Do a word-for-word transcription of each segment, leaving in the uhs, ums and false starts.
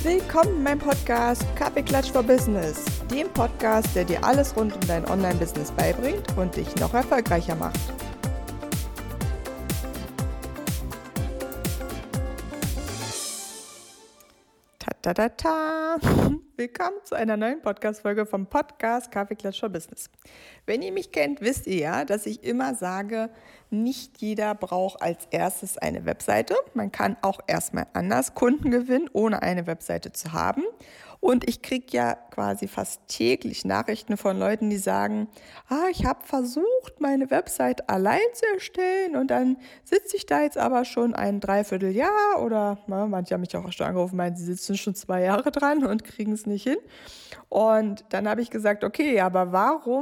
Willkommen in meinem Podcast Kaffeeklatsch for Business, dem Podcast, der dir alles rund um dein Online-Business beibringt und dich noch erfolgreicher macht. Ta ta ta ta! Willkommen zu einer neuen Podcast-Folge vom Podcast Kaffeeklatsch for Business. Wenn ihr mich kennt, wisst ihr ja, dass ich immer sage, nicht jeder braucht als erstes eine Webseite. Man kann auch erstmal anders Kunden gewinnen, ohne eine Webseite zu haben. Und ich kriege ja quasi fast täglich Nachrichten von Leuten, die sagen, ah, ich habe versucht, meine Website allein zu erstellen und dann sitze ich da jetzt aber schon ein Dreivierteljahr oder na, manche haben mich auch schon angerufen, meinen, sie sitzen schon zwei Jahre dran und kriegen es nicht hin. Und dann habe ich gesagt, okay, aber warum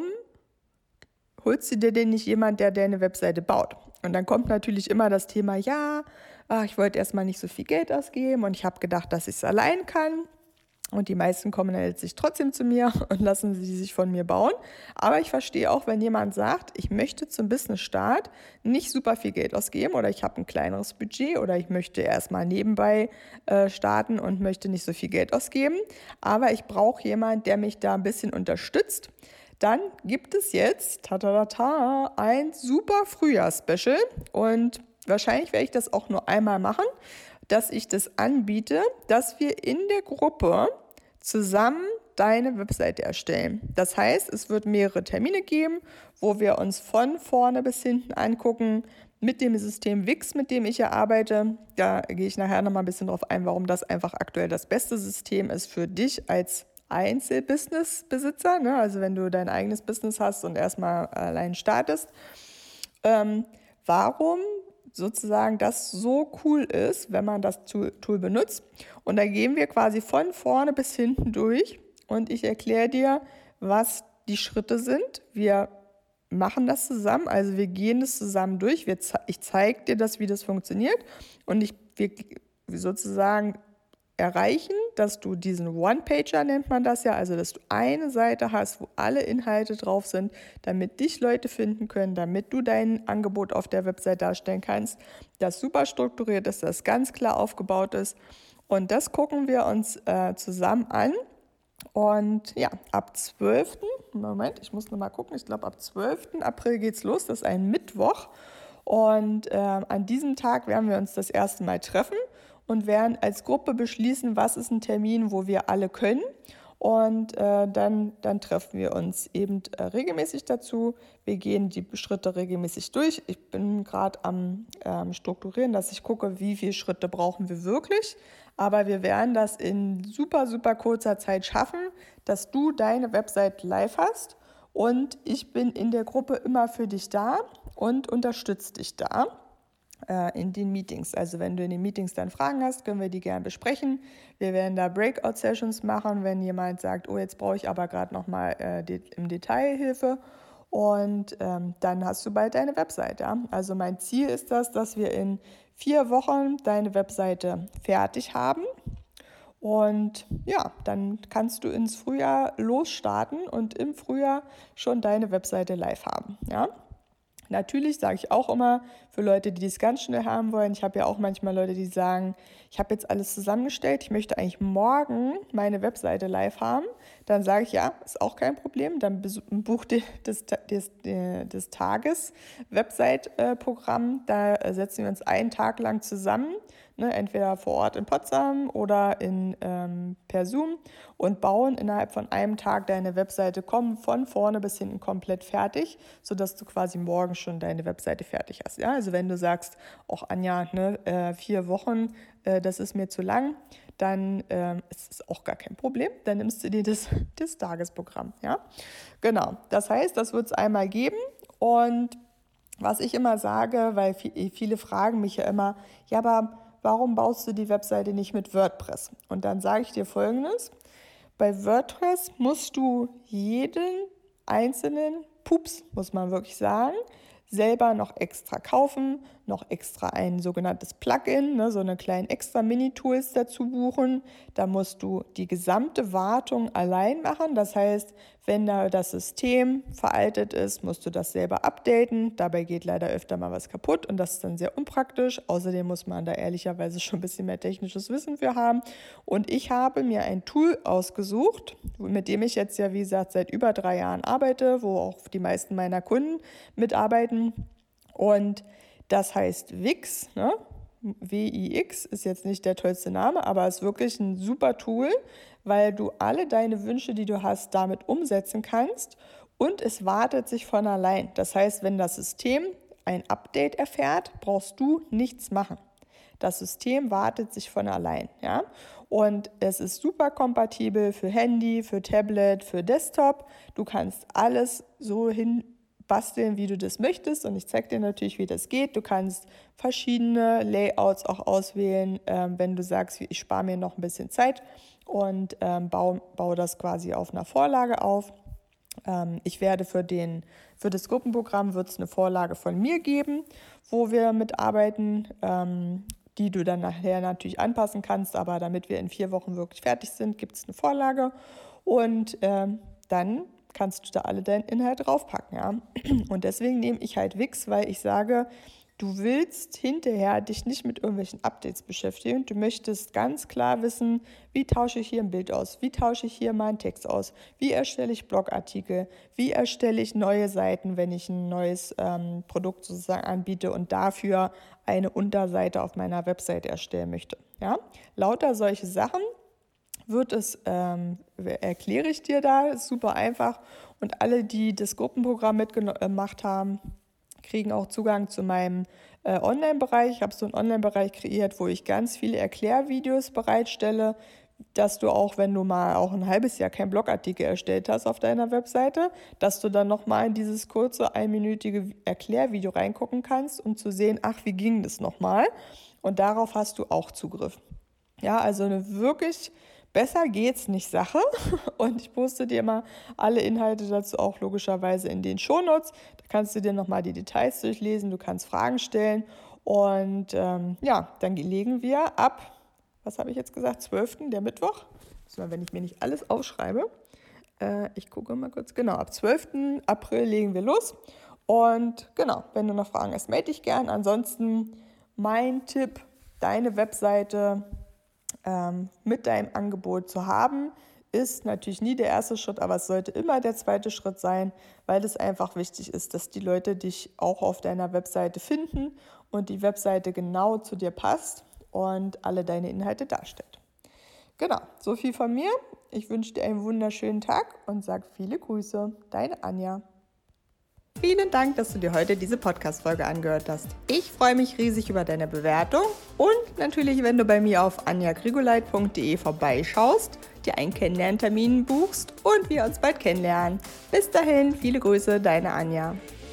holst du dir denn nicht jemand, der deine Webseite baut? Und dann kommt natürlich immer das Thema, ja, ach, ich wollte erstmal nicht so viel Geld ausgeben und ich habe gedacht, dass ich es allein kann. Und die meisten kommen dann letztlich trotzdem zu mir und lassen sie sich von mir bauen. Aber ich verstehe auch, wenn jemand sagt, ich möchte zum Business-Start nicht super viel Geld ausgeben oder ich habe ein kleineres Budget oder ich möchte erstmal nebenbei äh, starten und möchte nicht so viel Geld ausgeben. Aber ich brauche jemanden, der mich da ein bisschen unterstützt. Dann gibt es jetzt ta ta ta ta, ein super Frühjahrs-Special und wahrscheinlich werde ich das auch nur einmal machen, dass ich das anbiete, dass wir in der Gruppe zusammen deine Webseite erstellen. Das heißt, es wird mehrere Termine geben, wo wir uns von vorne bis hinten angucken mit dem System Wix, mit dem ich ja arbeite. Da gehe ich nachher nochmal ein bisschen drauf ein, warum das einfach aktuell das beste System ist für dich als Einzelbusiness-Besitzer, ne? Also wenn du dein eigenes Business hast und erstmal allein startest. Ähm, warum sozusagen das so cool ist, wenn man das Tool benutzt. Und da gehen wir quasi von vorne bis hinten durch und ich erkläre dir, was die Schritte sind. Wir machen das zusammen, also wir gehen das zusammen durch. Wir, ich zeige dir das, wie das funktioniert und ich, wir sozusagen erreichen, dass du diesen One-Pager, nennt man das ja, also dass du eine Seite hast, wo alle Inhalte drauf sind, damit dich Leute finden können, damit du dein Angebot auf der Website darstellen kannst, das super strukturiert ist, das ganz klar aufgebaut ist und das gucken wir uns äh, zusammen an und ja, ab zwölften Moment, ich muss nochmal gucken, ich glaube ab zwölften April geht's los, das ist ein Mittwoch und äh, an diesem Tag werden wir uns das erste Mal treffen und werden als Gruppe beschließen, was ist ein Termin, wo wir alle können. Und äh, dann, dann treffen wir uns eben äh, regelmäßig dazu. Wir gehen die Schritte regelmäßig durch. Ich bin gerade am ähm, Strukturieren, dass ich gucke, wie viele Schritte brauchen wir wirklich. Aber wir werden das in super, super kurzer Zeit schaffen, dass du deine Website live hast. Und ich bin in der Gruppe immer für dich da und unterstütze dich da in den Meetings. Also wenn du in den Meetings dann Fragen hast, können wir die gerne besprechen. Wir werden da Breakout-Sessions machen, wenn jemand sagt, oh, jetzt brauche ich aber gerade nochmal äh, de- im Detail Hilfe. Und ähm, dann hast du bald deine Webseite. Ja? Also mein Ziel ist das, dass wir in vier Wochen deine Webseite fertig haben. Und ja, dann kannst du ins Frühjahr losstarten und im Frühjahr schon deine Webseite live haben. Ja? Natürlich sage ich auch immer für Leute, die das ganz schnell haben wollen, ich habe ja auch manchmal Leute, die sagen, ich habe jetzt alles zusammengestellt, ich möchte eigentlich morgen meine Webseite live haben. Dann sage ich, ja, ist auch kein Problem, dann buch dir das, das, das Tages-Website-Programm, da setzen wir uns einen Tag lang zusammen, ne, entweder vor Ort in Potsdam oder in, ähm, per Zoom und bauen innerhalb von einem Tag deine Webseite, kommen von vorne bis hinten komplett fertig, sodass du quasi morgen schon deine Webseite fertig hast. Ja? Also wenn du sagst, auch Anja, ne, äh, vier Wochen, äh, das ist mir zu lang, dann äh, ist es auch gar kein Problem. Dann nimmst du dir das, das Tagesprogramm. Ja? Genau, das heißt, das wird es einmal geben und was ich immer sage, weil viele fragen mich ja immer, ja, aber warum baust du die Webseite nicht mit WordPress? Und dann sage ich dir Folgendes, bei WordPress musst du jeden einzelnen Pups, muss man wirklich sagen, selber noch extra kaufen, noch extra ein sogenanntes Plugin, ne, so eine kleinen extra Mini-Tools dazu buchen. Da musst du die gesamte Wartung allein machen. Das heißt, wenn da das System veraltet ist, musst du das selber updaten. Dabei geht leider öfter mal was kaputt und das ist dann sehr unpraktisch. Außerdem muss man da ehrlicherweise schon ein bisschen mehr technisches Wissen für haben. Und ich habe mir ein Tool ausgesucht, mit dem ich jetzt ja, wie gesagt, seit über drei Jahren arbeite, wo auch die meisten meiner Kunden mitarbeiten. Und das heißt Wix, ne? W I X ist jetzt nicht der tollste Name, aber ist wirklich ein super Tool, weil du alle deine Wünsche, die du hast, damit umsetzen kannst und es wartet sich von allein. Das heißt, wenn das System ein Update erfährt, brauchst du nichts machen. Das System wartet sich von allein, ja? Und es ist super kompatibel für Handy, für Tablet, für Desktop. Du kannst alles so hin basteln, wie du das möchtest, und ich zeige dir natürlich, wie das geht. Du kannst verschiedene Layouts auch auswählen, ähm, wenn du sagst, ich spare mir noch ein bisschen Zeit und ähm, baue, baue das quasi auf einer Vorlage auf. Ähm, ich werde für, den, für das Gruppenprogramm wird es eine Vorlage von mir geben, wo wir mitarbeiten, ähm, die du dann nachher natürlich anpassen kannst, aber damit wir in vier Wochen wirklich fertig sind, gibt es eine Vorlage und ähm, dann kannst du da alle deinen Inhalt draufpacken, ja. Und deswegen nehme ich halt Wix, weil ich sage, du willst hinterher dich nicht mit irgendwelchen Updates beschäftigen. Du möchtest ganz klar wissen, wie tausche ich hier ein Bild aus, wie tausche ich hier meinen Text aus, wie erstelle ich Blogartikel, wie erstelle ich neue Seiten, wenn ich ein neues ähm, Produkt sozusagen anbiete und dafür eine Unterseite auf meiner Webseite erstellen möchte. Ja? Lauter solche Sachen wird es, ähm, erkläre ich dir da, ist super einfach. Und alle, die das Gruppenprogramm mitgemacht haben, kriegen auch Zugang zu meinem äh, Online-Bereich. Ich habe so einen Online-Bereich kreiert, wo ich ganz viele Erklärvideos bereitstelle, dass du auch, wenn du mal auch ein halbes Jahr keinen Blogartikel erstellt hast auf deiner Webseite, dass du dann nochmal in dieses kurze, einminütige Erklärvideo reingucken kannst, um zu sehen, ach, wie ging das nochmal? Und darauf hast du auch Zugriff. Ja, also eine wirklich besser geht's nicht Sache, und ich poste dir mal alle Inhalte dazu auch logischerweise in den Shownotes. Da kannst du dir nochmal die Details durchlesen, du kannst Fragen stellen und ähm, ja, dann legen wir ab, was habe ich jetzt gesagt, zwölften der Mittwoch, wenn ich mir nicht alles aufschreibe, äh, ich gucke mal kurz, genau, ab zwölften April legen wir los und genau, wenn du noch Fragen hast, melde dich gern. Ansonsten mein Tipp, deine Webseite Ähm, mit deinem Angebot zu haben, ist natürlich nie der erste Schritt, aber es sollte immer der zweite Schritt sein, weil es einfach wichtig ist, dass die Leute dich auch auf deiner Webseite finden und die Webseite genau zu dir passt und alle deine Inhalte darstellt. Genau, so viel von mir. Ich wünsche dir einen wunderschönen Tag und sage viele Grüße. Deine Anja. Vielen Dank, dass du dir heute diese Podcast-Folge angehört hast. Ich freue mich riesig über deine Bewertung und natürlich, wenn du bei mir auf anja grigoleit punkt de vorbeischaust, dir einen Kennenlerntermin buchst und wir uns bald kennenlernen. Bis dahin, viele Grüße, deine Anja.